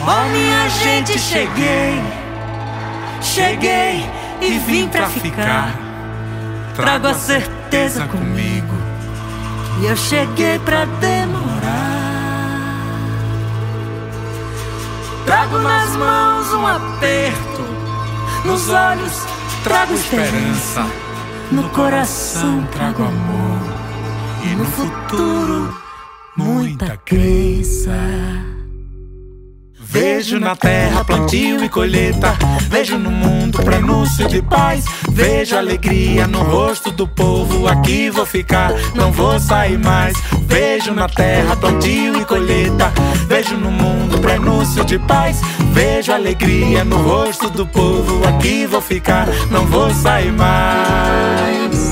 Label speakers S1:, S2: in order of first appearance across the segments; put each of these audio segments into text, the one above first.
S1: Oh, minha gente, cheguei e vim pra ficar. Trago a certeza comigo, e eu cheguei pra demorar. Trago nas mãos um aperto, nos olhos trago esperança, no coração trago amor, e no futuro muita crença. Vejo na terra plantio e colheita, vejo no mundo prenúncio de paz. Vejo alegria no rosto do povo, aqui vou ficar, não vou sair mais. Vejo na terra plantio e colheita, vejo no mundo prenúncio de paz. Vejo alegria no rosto do povo, aqui vou ficar, não vou sair mais.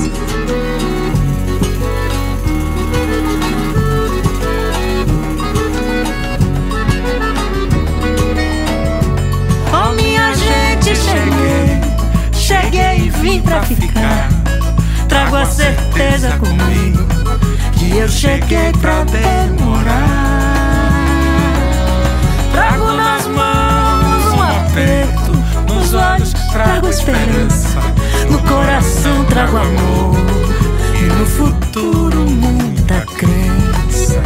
S1: Cheguei e vim pra ficar. Trago a certeza comigo, que eu cheguei pra demorar. Trago nas mãos um aperto, nos olhos trago esperança, no coração trago amor, e no futuro muita crença.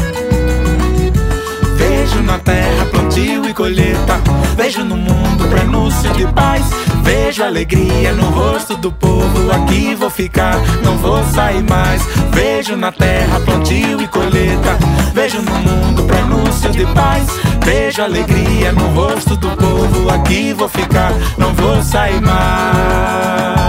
S1: Vejo na terra plantio e colheita, vejo no mundo prenúncio de paz. Vejo alegria no rosto do povo, aqui vou ficar, não vou sair mais. Vejo na terra plantio e colheita, vejo no mundo prenúncio de paz. Vejo alegria no rosto do povo, aqui vou ficar, não vou sair mais.